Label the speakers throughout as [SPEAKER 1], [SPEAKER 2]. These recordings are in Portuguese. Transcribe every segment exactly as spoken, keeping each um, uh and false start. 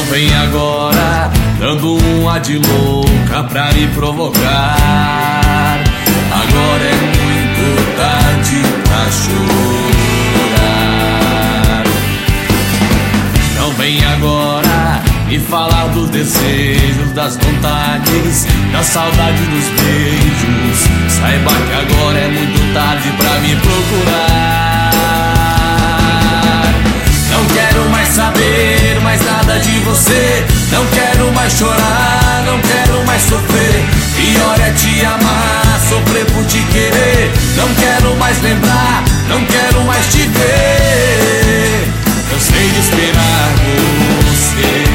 [SPEAKER 1] vem agora dando uma de louca pra me provocar. Agora é muito tarde pra chorar. Não vem agora me falar dos desejos, das vontades, da saudade dos beijos. Saiba que agora é muito tarde pra me procurar. Não quero mais saber mais nada de você. Não quero mais chorar, não quero mais sofrer. Pior é te amar, sofrer por te querer. Não quero mais lembrar, não quero mais te ver. Cansei de esperar você.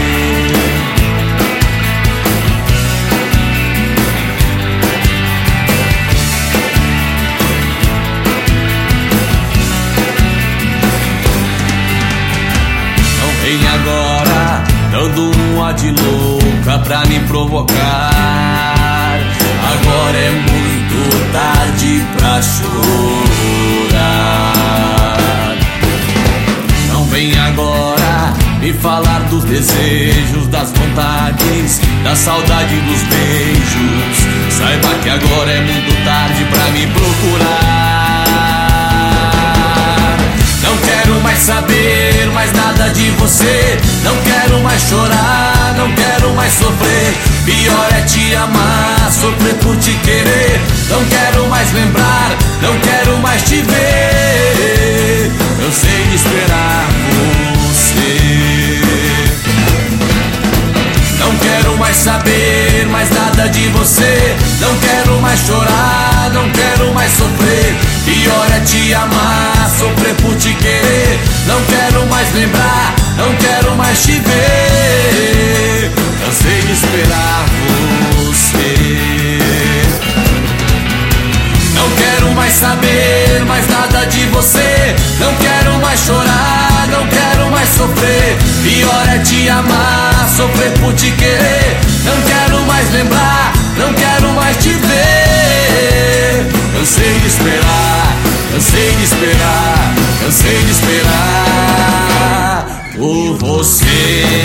[SPEAKER 1] Vem agora dando uma de louca pra me provocar. Agora é muito tarde pra chorar. Não vem agora me falar dos desejos, das vontades, da saudade dos beijos. Saiba que agora é muito tarde pra me procurar. Não quero mais saber mais nada de você. Não quero mais chorar, não quero mais sofrer. Pior é te amar, sofrer por te querer. Não quero mais lembrar, não quero mais te ver. Cansei de esperar você. Não quero mais saber mais nada de você. Não quero mais chorar, não quero mais sofrer. Pior é te amar, sofrer por te querer. Não quero mais lembrar, não quero mais te ver. Cansei de esperar você. Não quero mais saber mais nada de você. Não quero mais chorar, não quero mais sofrer. Pior é te amar, sofrer por te querer. Não quero mais lembrar, não quero mais te ver. Cansei de esperar, cansei de esperar, cansei de esperar por você.